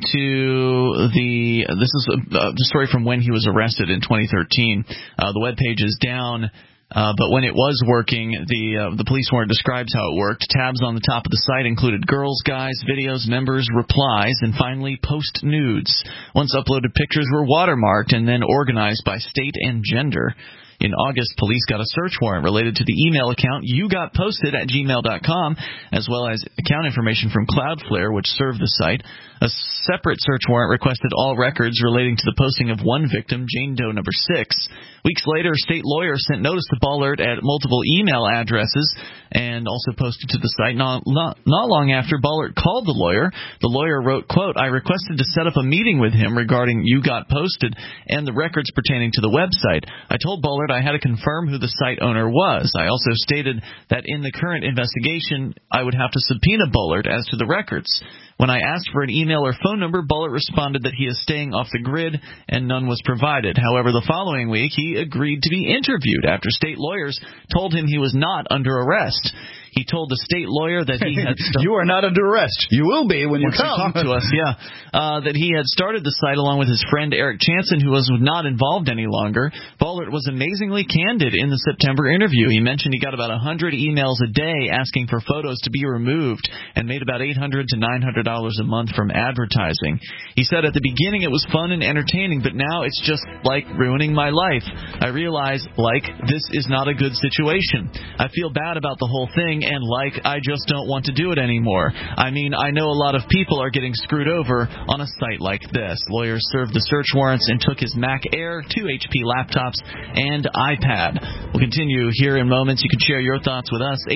Speaker 2: to this is the story from when he was arrested in 2013. The webpage is down, but when it was working, the police warrant describes how it worked. Tabs on the top of the site included girls, guys, videos, members, replies, and finally post nudes. Once uploaded pictures were watermarked and then organized by state and gender. In August, police got a search warrant related to the email account YouGotPosted@gmail.com, as well as account information from Cloudflare, which served the site. A separate search warrant requested all records relating to the posting of one victim, Jane Doe number 6. Weeks later, a state lawyer sent notice to Ballard at multiple email addresses and also posted to the site. Not long after, Ballard called the lawyer. The lawyer wrote, quote, "I requested to set up a meeting with him regarding You Got Posted and the records pertaining to the website. I told Ballard I had to confirm who the site owner was. I also stated that in the current investigation, I would have to subpoena Ballard as to the records. When I asked for an email or phone number, Ballard responded that he is staying off the grid and none was provided. However, the following week, he agreed to be interviewed after state lawyers told him he was not under arrest. He told the state lawyer that he had...
Speaker 3: You are not under arrest. You will be when you come.
Speaker 2: Talk to us, that he had started the site along with his friend Eric Chanson, who was not involved any longer. Ballard was amazingly candid in the September interview. He mentioned he got about 100 emails a day asking for photos to be removed and made about $800 to $900 a month from advertising. He said at the beginning it was fun and entertaining, but now it's just like ruining my life. I realize, this is not a good situation. I feel bad about the whole thing, and I just don't want to do it anymore. I mean, I know a lot of people are getting screwed over on a site like this." Lawyers served the search warrants and took his Mac Air, 2 HP laptops, and iPad. We'll continue here in moments. You can share your thoughts with us.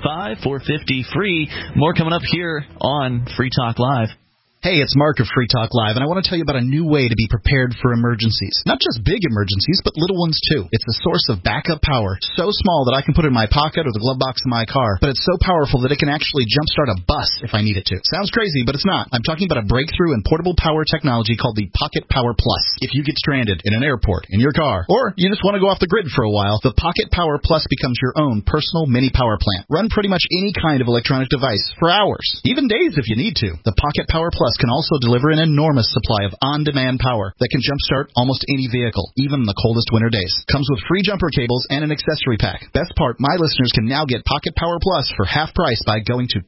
Speaker 2: 855-450-FREE. More coming up here on Free Talk Live.
Speaker 3: Hey, it's Mark of Free Talk Live, and I want to tell you about a new way to be prepared for emergencies. Not just big emergencies, but little ones too. It's a source of backup power, so small that I can put it in my pocket or the glove box in my car, but it's so powerful that it can actually jumpstart a bus if I need it to. Sounds crazy, but it's not. I'm talking about a breakthrough in portable power technology called the Pocket Power Plus. If you get stranded in an airport, in your car, or you just want to go off the grid for a while, the Pocket Power Plus becomes your own personal mini power plant. Run pretty much any kind of electronic device for hours, even days if you need to. The Pocket Power Plus can also deliver an enormous supply of on-demand power that can jumpstart almost any vehicle, even the coldest winter days. Comes with free jumper cables and an accessory pack. Best part, my listeners can now get Pocket Power Plus for half price by going to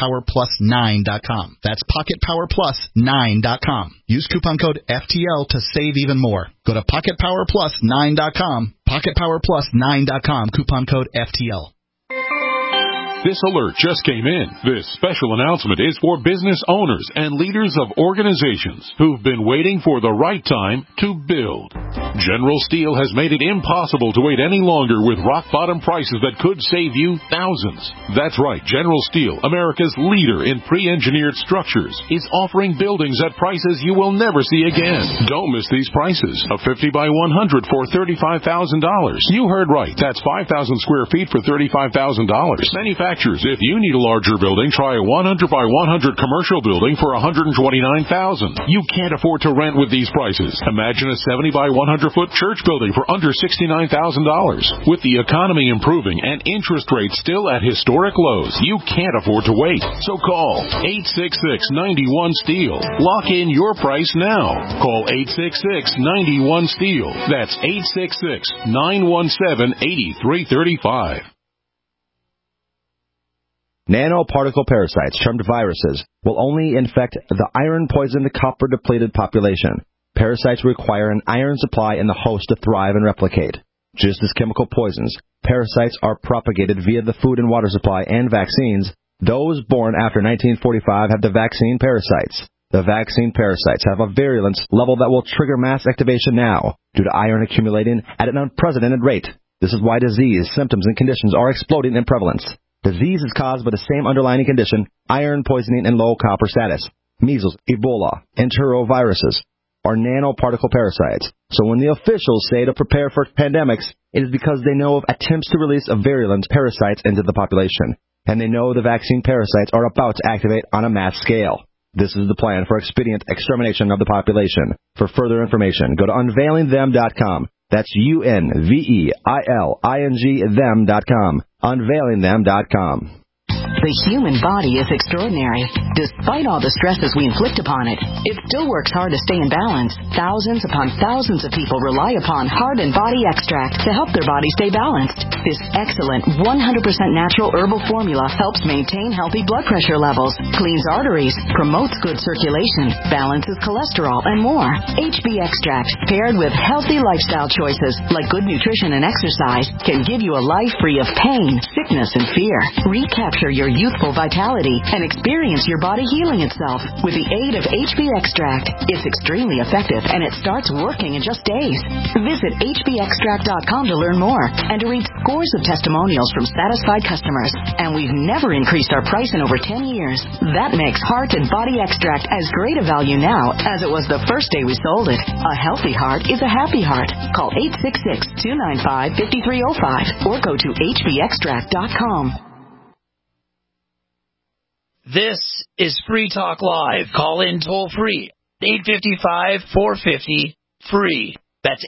Speaker 3: PocketPowerPlus9.com. That's PocketPowerPlus9.com. Use coupon code FTL to save even more. Go to PocketPowerPlus9.com. PocketPowerPlus9.com. Coupon code FTL.
Speaker 11: This alert just came in. This special announcement is for business owners and leaders of organizations who've been waiting for the right time to build. General Steel has made it impossible to wait any longer with rock-bottom prices that could save you thousands. That's right. General Steel, America's leader in pre-engineered structures, is offering buildings at prices you will never see again. Don't miss these prices. A 50 by 100 for $35,000. You heard right. That's 5,000 square feet for $35,000. Manufacturers, if you need a larger building, try a 100 by 100 commercial building for $129,000. You can't afford to rent with these prices. Imagine a 70 by 100 foot church building for under $69,000. With the economy improving and interest rates still at historic lows, you can't afford to wait. So call 866-91-STEEL. Lock in your price now. Call 866-91-STEEL. That's 866-917-8335.
Speaker 14: Nanoparticle parasites, termed viruses, will only infect the iron-poisoned, copper-depleted population. Parasites require an iron supply in the host to thrive and replicate. Just as chemical poisons, parasites are propagated via the food and water supply and vaccines. Those born after 1945 have the vaccine parasites. The vaccine parasites have a virulence level that will trigger mass activation now, due to iron accumulating at an unprecedented rate. This is why disease, symptoms, and conditions are exploding in prevalence. Disease is caused by the same underlying condition, iron poisoning and low copper status. Measles, Ebola, enteroviruses, or nanoparticle parasites. So when the officials say to prepare for pandemics, it is because they know of attempts to release of virulent parasites into the population, and they know the vaccine parasites are about to activate on a mass scale. This is the plan for expedient extermination of the population. For further information, go to unveilingthem.com. That's UNVEILING them.com. Unveilingthem.com.
Speaker 15: The human body is extraordinary. Despite all the stresses we inflict upon it, it still works hard to stay in balance. Thousands upon thousands of people rely upon Heart and Body Extract to help their body stay balanced. This excellent 100% natural herbal formula helps maintain healthy blood pressure levels, cleans arteries, promotes good circulation, balances cholesterol, and more. HB Extract, paired with healthy lifestyle choices like good nutrition and exercise, can give you a life free of pain, sickness, and fear. Recapture your youthful vitality and experience your body healing itself with the aid of HB Extract. It's extremely effective and it starts working in just days. Visit hbextract.com to learn more and to read scores of testimonials from satisfied customers. And we've never increased our price in over 10 years. That makes Heart and Body Extract as great a value now as it was the first day we sold it. A healthy heart is a happy heart. Call 866-295-5305 or go to hbextract.com.
Speaker 9: This is Free Talk Live. Call in toll free. 855-450-FREE. That's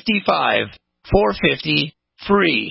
Speaker 9: 855-450-FREE.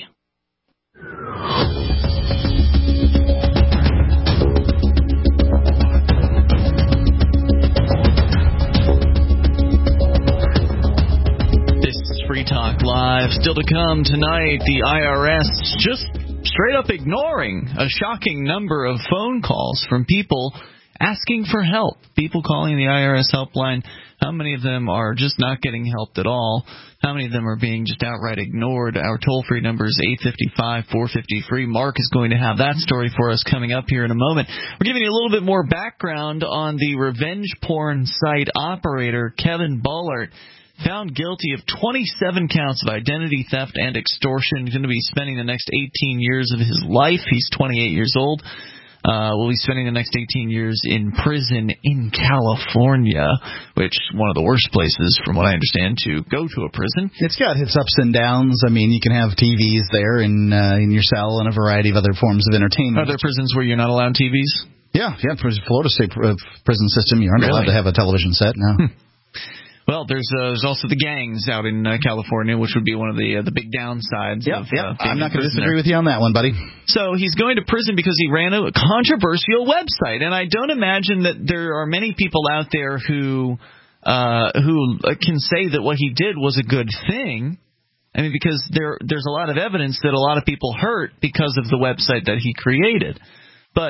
Speaker 2: This is Free Talk Live. Still to come tonight, the IRS just straight up ignoring a shocking number of phone calls from people asking for help. People calling the IRS helpline. How many of them are just not getting helped at all? How many of them are being just outright ignored? Our toll-free number is 855-450-FREE. Mark is going to have that story for us coming up here in a moment. We're giving you a little bit more background on the revenge porn site operator, Kevin Bullard, found guilty of 27 counts of identity theft and extortion. He's going to be spending the next 18 years of his life. He's 28 years old. Will be spending the next 18 years in prison in California, which is one of the worst places, from what I understand, to go to a prison.
Speaker 3: It's got its ups and downs. I mean, you can have TVs there in your cell and a variety of other forms of entertainment.
Speaker 2: Are there prisons where you're not allowed TVs?
Speaker 3: Yeah. Florida State prison system, you aren't allowed to have a television set now.
Speaker 2: Well, there's also the gangs out in California, which would be one of the big downsides.
Speaker 3: I'm not going to disagree with you on that one, buddy.
Speaker 2: So he's going to prison because he ran a controversial website, and I don't imagine that there are many people out there who can say that what he did was a good thing. I mean, because there's a lot of evidence that a lot of people hurt because of the website that he created. But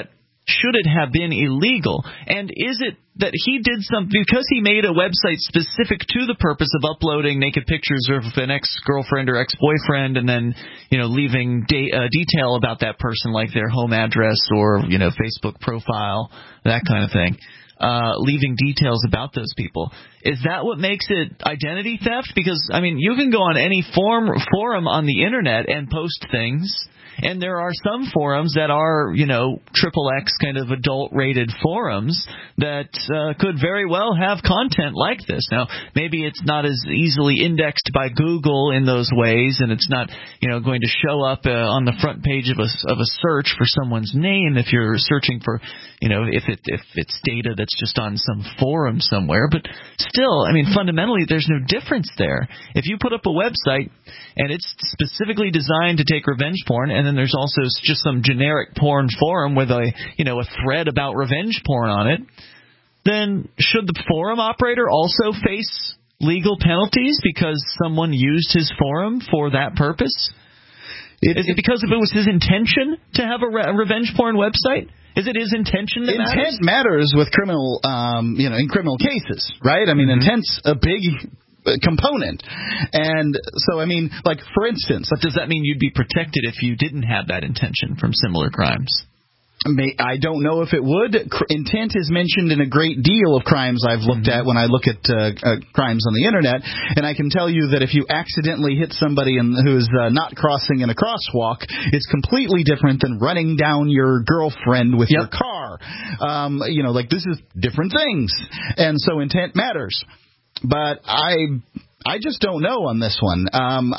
Speaker 2: should it have been illegal? And is it that he did something because he made a website specific to the purpose of uploading naked pictures of an ex-girlfriend or ex-boyfriend, and then leaving detail about that person, like their home address or Facebook profile, that kind of thing, leaving details about those people? Is that what makes it identity theft? Because you can go on any forum on the internet and post things. And there are some forums that are, XXX kind of adult-rated forums that could very well have content like this. Now, maybe it's not as easily indexed by Google in those ways, and it's not, going to show up on the front page of a search for someone's name if you're searching for, if it's data that's just on some forum somewhere. But still, fundamentally, there's no difference there. If you put up a website and it's specifically designed to take revenge porn, and then there's also just some generic porn forum with a thread about revenge porn on it, then should the forum operator also face legal penalties because someone used his forum for that purpose? Is it because it was his intention to have a revenge porn website? Is it his intention that matters?
Speaker 3: Intent matters with criminal, in criminal cases, right? Intent's a big component. And so, for instance...
Speaker 2: But does that mean you'd be protected if you didn't have that intention from similar crimes?
Speaker 3: I don't know if it would. Intent is mentioned in a great deal of crimes I've looked at when I look at crimes on the internet, and I can tell you that if you accidentally hit somebody who's not crossing in a crosswalk, it's completely different than running down your girlfriend with your car. This is different things, and so intent matters. But I just don't know on this one.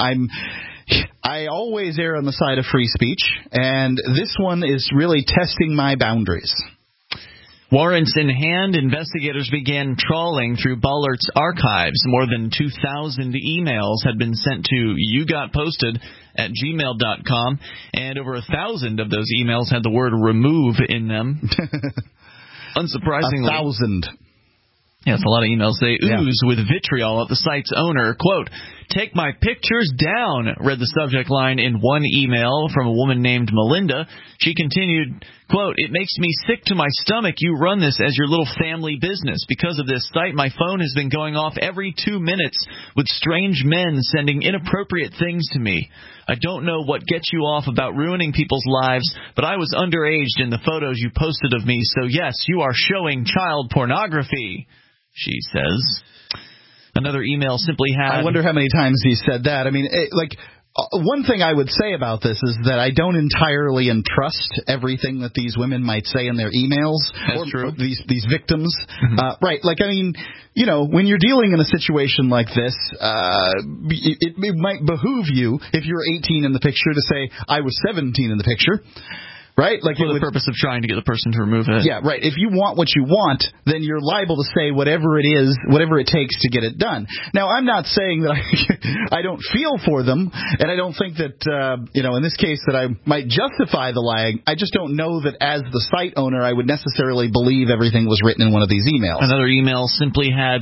Speaker 3: I always err on the side of free speech, and this one is really testing my boundaries.
Speaker 2: Warrants in hand, investigators began trawling through Ballert's archives. More than 2,000 emails had been sent to yougotposted@gmail.com, and over 1,000 of those emails had the word remove in them. Unsurprisingly.
Speaker 3: 1,000.
Speaker 2: Yeah, it's a lot of emails. They ooze with vitriol at the site's owner. Quote, "Take my pictures down," read the subject line in one email from a woman named Melinda. She continued, quote, "It makes me sick to my stomach you run this as your little family business. Because of this site, my phone has been going off every 2 minutes with strange men sending inappropriate things to me. I don't know what gets you off about ruining people's lives, but I was underage in the photos you posted of me, so yes, you are showing child pornography," she says. Another email simply had...
Speaker 3: I wonder how many times he said that. One thing I would say about this is that I don't entirely entrust everything that these women might say in their emails.
Speaker 2: That's true.
Speaker 3: These victims. Right. When you're dealing in a situation like this, it might behoove you, if you're 18 in the picture, to say, I was 17 in the picture. Right?
Speaker 2: For the purpose of trying to get the person to remove it.
Speaker 3: Yeah, right. If you want what you want, then you're liable to say whatever it is, whatever it takes to get it done. Now, I'm not saying that I don't feel for them, and I don't think that, in this case, that I might justify the lying. I just don't know that as the site owner, I would necessarily believe everything was written in one of these emails.
Speaker 2: Another email simply had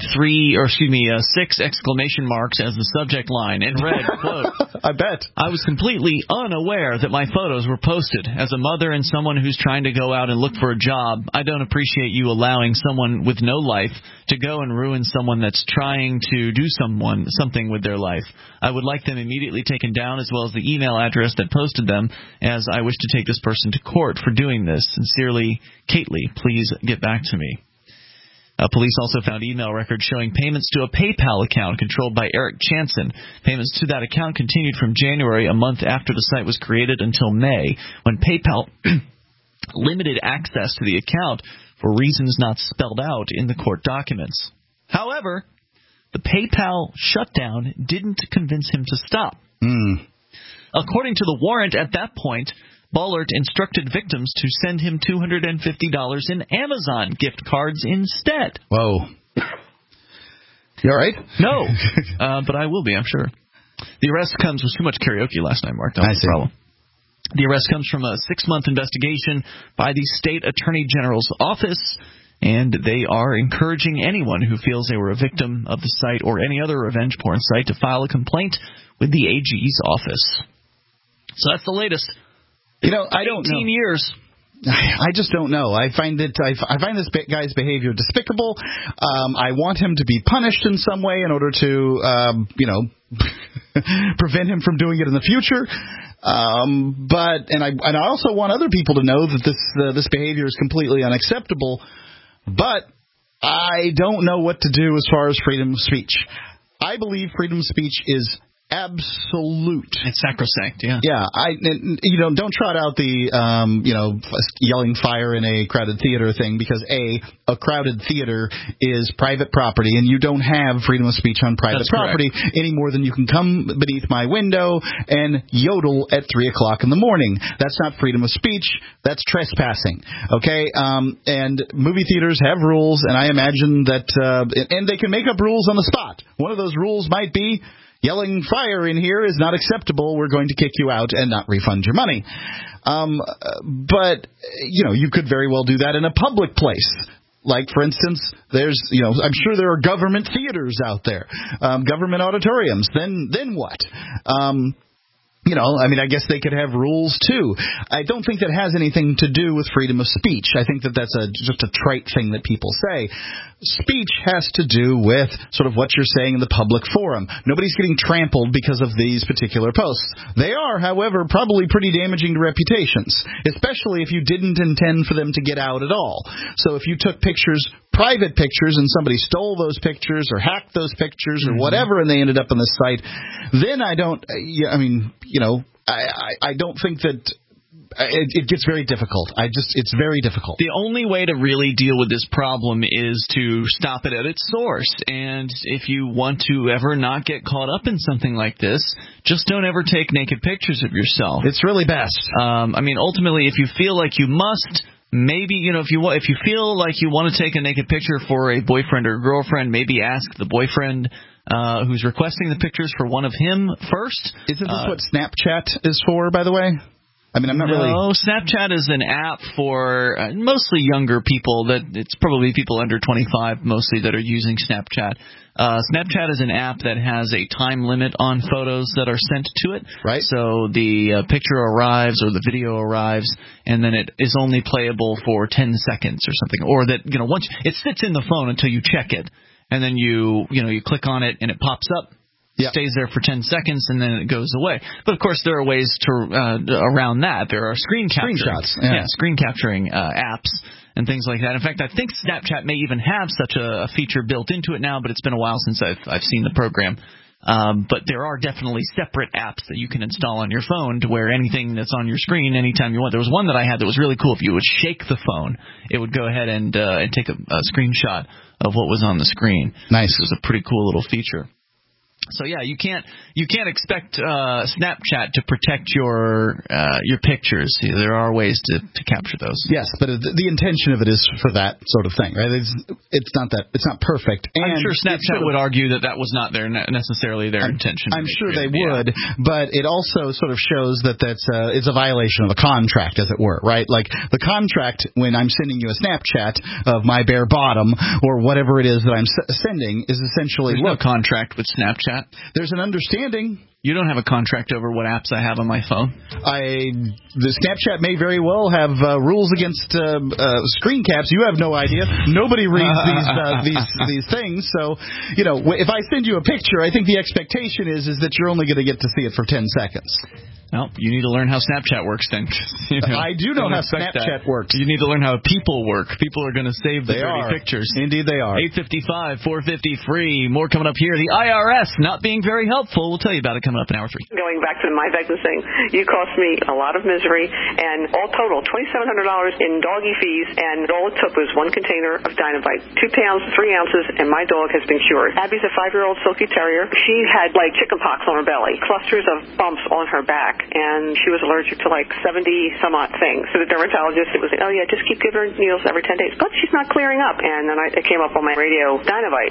Speaker 2: 6 exclamation marks as the subject line and read, quote,
Speaker 3: I bet.
Speaker 2: "I was completely unaware that my photos were posted. As a mother and someone who's trying to go out and look for a job, I don't appreciate you allowing someone with no life to go and ruin someone that's trying to do something with their life. I would like them immediately taken down, as well as the email address that posted them, as I wish to take this person to court for doing this. Sincerely, Kately, please get back to me." Police also found email records showing payments to a PayPal account controlled by Eric Chanson. Payments to that account continued from January, a month after the site was created, until May, when PayPal limited access to the account for reasons not spelled out in the court documents. However, the PayPal shutdown didn't convince him to stop. According to the warrant at that point, Ballert instructed victims to send him $250 in Amazon gift cards instead.
Speaker 3: Whoa. You all right?
Speaker 2: No, but I will be, I'm sure. The arrest comes with too much karaoke last night, Mark. That's the problem. The arrest comes from a 6-month investigation by the State Attorney General's office, and they are encouraging anyone who feels they were a victim of the site or any other revenge porn site to file a complaint with the AG's office. So that's the latest.
Speaker 3: I don't know.
Speaker 2: 18 years.
Speaker 3: I just don't know. I find this guy's behavior despicable. I want him to be punished in some way in order to, prevent him from doing it in the future. But I also want other people to know that this behavior is completely unacceptable. But I don't know what to do as far as freedom of speech. I believe freedom of speech is absolute.
Speaker 2: It's sacrosanct, yeah.
Speaker 3: Yeah, don't trot out the yelling fire in a crowded theater thing, because a crowded theater is private property, and you don't have freedom of speech on private property any more than you can come beneath my window and yodel at 3:00 in the morning. That's not freedom of speech. That's trespassing. Okay, and movie theaters have rules, and I imagine that, and they can make up rules on the spot. One of those rules might be, yelling fire in here is not acceptable. We're going to kick you out and not refund your money. But, you could very well do that in a public place. Like, for instance, there's, I'm sure there are government theaters out there, government auditoriums. Then what? I guess they could have rules, too. I don't think that has anything to do with freedom of speech. I think that that's just a trite thing that people say. Speech has to do with sort of what you're saying in the public forum. Nobody's getting trampled because of these particular posts. They are, however, probably pretty damaging to reputations, especially if you didn't intend for them to get out at all. So if you took private pictures, and somebody stole those pictures or hacked those pictures or whatever, and they ended up on the site, then I don't think that it gets very difficult. It's very difficult.
Speaker 2: The only way to really deal with this problem is to stop it at its source. And if you want to ever not get caught up in something like this, just don't ever take naked pictures of yourself.
Speaker 3: It's really best.
Speaker 2: Ultimately, if you feel like you must, maybe, if you feel like you want to take a naked picture for a boyfriend or girlfriend, maybe ask the boyfriend who's requesting the pictures for one of him first.
Speaker 3: Isn't this what Snapchat is for, by the way? I'm not really.
Speaker 2: No, Snapchat is an app for mostly younger people. It's probably people under 25 mostly that are using Snapchat. Snapchat is an app that has a time limit on photos that are sent to it.
Speaker 3: Right.
Speaker 2: So the picture arrives or the video arrives, and then it is only playable for 10 seconds or something. Or that once it sits in the phone until you check it, and then you click on it and it pops up.
Speaker 3: Yep.
Speaker 2: Stays there for 10 seconds and then it goes away. But of course, there are ways to around that. There are screenshots, screen capturing apps and things like that. In fact, I think Snapchat may even have such a feature built into it now, but it's been a while since I've seen the program. But there are definitely separate apps that you can install on your phone to where anything that's on your screen anytime you want. There was one that I had that was really cool. If you would shake the phone, it would go ahead and take a screenshot of what was on the screen.
Speaker 3: Nice.
Speaker 2: It was a pretty cool little feature. So yeah, you can't expect Snapchat to protect your pictures. There are ways to capture those.
Speaker 3: Yes, but the intention of it is for that sort of thing, right? It's not perfect. And
Speaker 2: I'm sure Snapchat would argue that was not necessarily their intention.
Speaker 3: I'm sure they would, but it also sort of shows that it's a violation of a contract, as it were, right? Like the contract when I'm sending you a Snapchat of my bare bottom or whatever it is that I'm sending is essentially
Speaker 2: no contract with Snapchat.
Speaker 3: There's an understanding.
Speaker 2: You don't have a contract over what apps I have on my phone.
Speaker 3: The Snapchat may very well have rules against screen caps. You have no idea. Nobody reads these things. So, if I send you a picture, I think the expectation is that you're only going to get to see it for 10 seconds.
Speaker 2: Well, you need to learn how Snapchat works then.
Speaker 3: I do know how Snapchat works.
Speaker 2: You need to learn how people work. People are going to save the dirty pictures.
Speaker 3: Indeed they are.
Speaker 2: 855, 450 free. More coming up here. The IRS not being very helpful. We'll tell you about it coming up in hour 3.
Speaker 4: Going back to my vector thing, you cost me a lot of misery, and all total, $2,700 in doggy fees, and all it took was one container of Dynavite, 2 pounds, 3 ounces, and my dog has been cured. Abby's a 5-year-old Silky Terrier. She had, chickenpox on her belly, clusters of bumps on her back, and she was allergic to 70-some-odd things. So the dermatologist, it was, just keep giving her needles every 10 days. But she's not clearing up. And then it came up on my radio, Dynavite.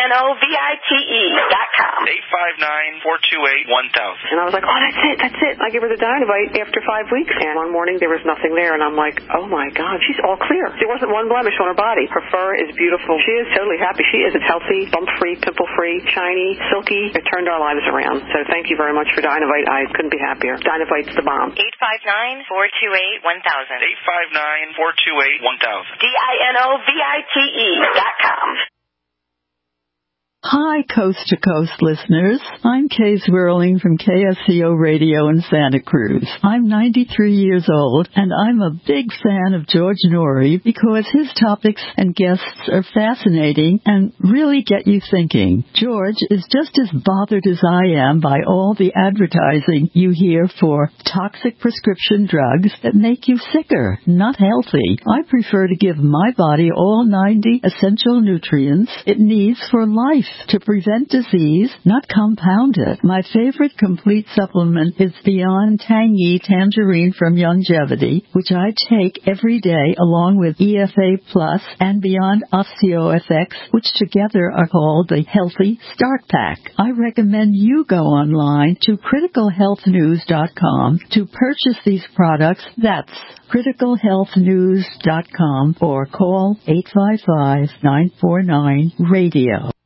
Speaker 5: DINOVITE.com. 859-428-1000.
Speaker 4: And I was like, oh, that's it. I give her the Dynavite after 5 weeks. And one morning there was nothing there. And I'm like, oh, my God, she's all clear. There wasn't one blemish on her body. Her fur is beautiful. She is totally happy. She is healthy, bump-free, pimple-free, shiny, silky. It turned our lives around. So thank you very much for Dynavite. I couldn't be happier. Dynavite's the bomb.
Speaker 5: 859-428-1000. DINOVITE.com.
Speaker 16: Hi, Coast to Coast listeners. I'm Kay Swirling from KSCO Radio in Santa Cruz. I'm 93 years old, and I'm a big fan of George Norrie because his topics and guests are fascinating and really get you thinking. George is just as bothered as I am by all the advertising you hear for toxic prescription drugs that make you sicker, not healthy. I prefer to give my body all 90 essential nutrients it needs for life, to prevent disease, not compound it. My favorite complete supplement is Beyond Tangy Tangerine from Youngevity, which I take every day along with EFA Plus and Beyond OsteoFX, which together are called the Healthy Start Pack. I recommend you go online to criticalhealthnews.com to purchase these products. That's criticalhealthnews.com or call 855-949-RADIO.